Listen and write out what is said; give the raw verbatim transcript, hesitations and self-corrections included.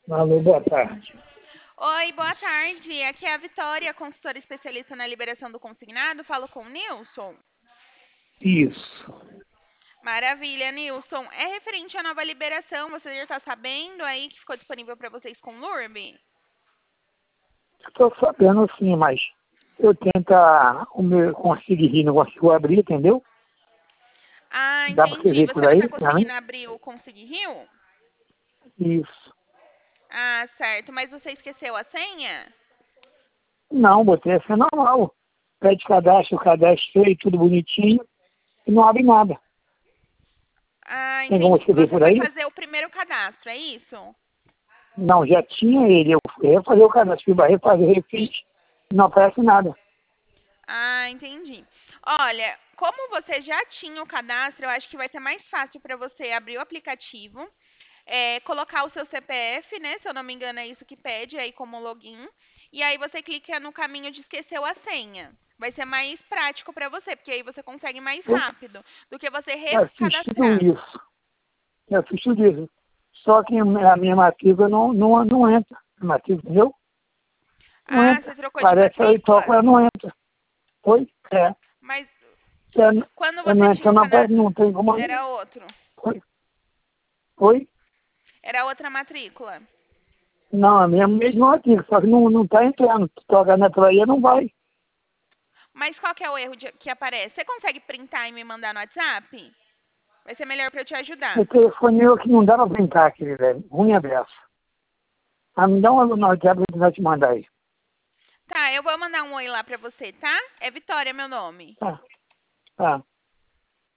Alô, boa tarde. Oi, boa tarde. Aqui é a Vitória, consultora especialista na liberação do consignado. Falo com o Nilson. Isso. Maravilha, Nilson. É referente à nova liberação. Você já está sabendo aí que ficou disponível para vocês com o Lurb? Estou sabendo sim, mas eu tento a- o meu conseguir, não consigo abrir, entendeu? Ah, Dá para você entendi. ver Você por não está aí, pra mim? conseguindo abrir o Consig Rio? Isso. Ah, certo. Mas você esqueceu a senha? Não, botei essa normal. Pede cadastro, cadastrei, tudo bonitinho, e não abre nada. Ah, Tem como entendi. você ver Você por foi aí? fazer o primeiro cadastro, é isso? Não, já tinha ele. Eu fui refazer o cadastro, fui refazer, refiz, não aparece nada. Ah, entendi. Olha, como você já tinha o cadastro, eu acho que vai ser mais fácil para você abrir o aplicativo, é, colocar o seu C P F, né? Se eu não me engano, é isso que pede aí como login. E aí você clica no caminho de esqueceu a senha. Vai ser mais prático para você, porque aí você consegue mais Eu rápido do que você já fiz tudo recadastrar. isso. Já fiz tudo isso. Só que a minha matrícula não, não, não entra. A matrícula, entendeu? Não Ah, entra. você trocou de Parece aí toca, matrícula? ela não entra. Oi? É. Mas É, quando é, você não tinha entra, o não, aparece, cadastro, não tem como. era outro. Oi? Oi? Era outra matrícula. Não, é a minha mesma matrícula, só que não, não tá entrando. Se tocar na aí não vai. Mas qual que é o erro de- que aparece? Você consegue printar e me mandar no WhatsApp? Vai ser melhor para eu te O ajudar. telefone meu que não dá pra brincar, aquele velho. Ruim abraço. Ah, me dá uma no WhatsApp que eu vou te mandar aí. Tá, eu vou mandar um oi lá pra você, tá? É Vitória meu nome. Tá, tá.